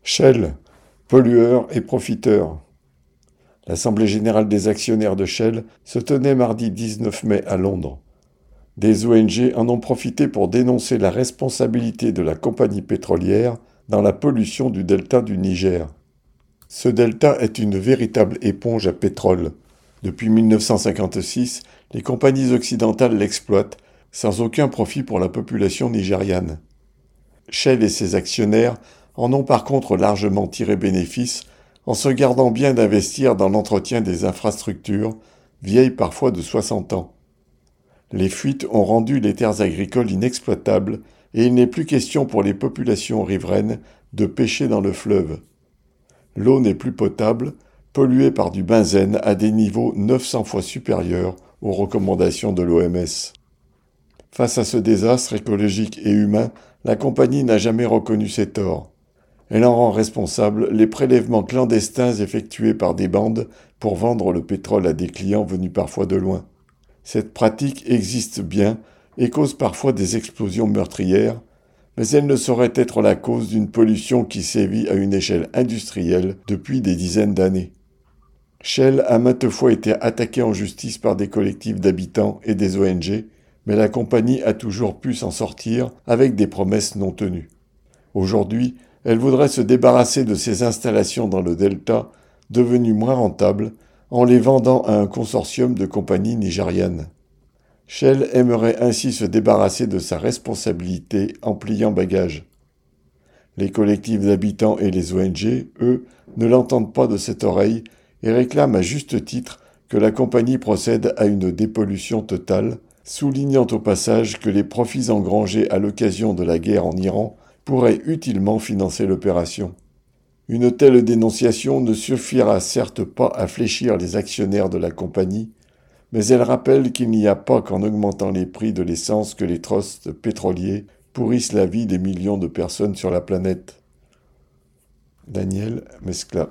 Shell, pollueur et profiteur. L'Assemblée générale des actionnaires de Shell se tenait mardi 19 mai à Londres. Des ONG en ont profité pour dénoncer la responsabilité de la compagnie pétrolière dans la pollution du delta du Niger. Ce delta est une véritable éponge à pétrole. Depuis 1956, les compagnies occidentales l'exploitent sans aucun profit pour la population nigériane. Shell et ses actionnaires en ont par contre largement tiré bénéfice en se gardant bien d'investir dans l'entretien des infrastructures, vieilles parfois de 60 ans. Les fuites ont rendu les terres agricoles inexploitables et il n'est plus question pour les populations riveraines de pêcher dans le fleuve. L'eau n'est plus potable, polluée par du benzène à des niveaux 900 fois supérieurs aux recommandations de l'OMS. Face à ce désastre écologique et humain, la compagnie n'a jamais reconnu ses torts. Elle en rend responsables les prélèvements clandestins effectués par des bandes pour vendre le pétrole à des clients venus parfois de loin. Cette pratique existe bien et cause parfois des explosions meurtrières, mais elle ne saurait être la cause d'une pollution qui sévit à une échelle industrielle depuis des dizaines d'années. Shell a maintes fois été attaquée en justice par des collectifs d'habitants et des ONG, mais la compagnie a toujours pu s'en sortir avec des promesses non tenues. Aujourd'hui, elle voudrait se débarrasser de ses installations dans le delta, devenues moins rentables, en les vendant à un consortium de compagnies nigérianes. Shell aimerait ainsi se débarrasser de sa responsabilité en pliant bagage. Les collectifs d'habitants et les ONG, eux, ne l'entendent pas de cette oreille et réclament à juste titre que la compagnie procède à une dépollution totale, soulignant au passage que les profits engrangés à l'occasion de la guerre en Iran pourraient utilement financer l'opération. Une telle dénonciation ne suffira certes pas à fléchir les actionnaires de la compagnie, mais elle rappelle qu'il n'y a pas qu'en augmentant les prix de l'essence que les trusts pétroliers pourrissent la vie des millions de personnes sur la planète. Daniel Mescla.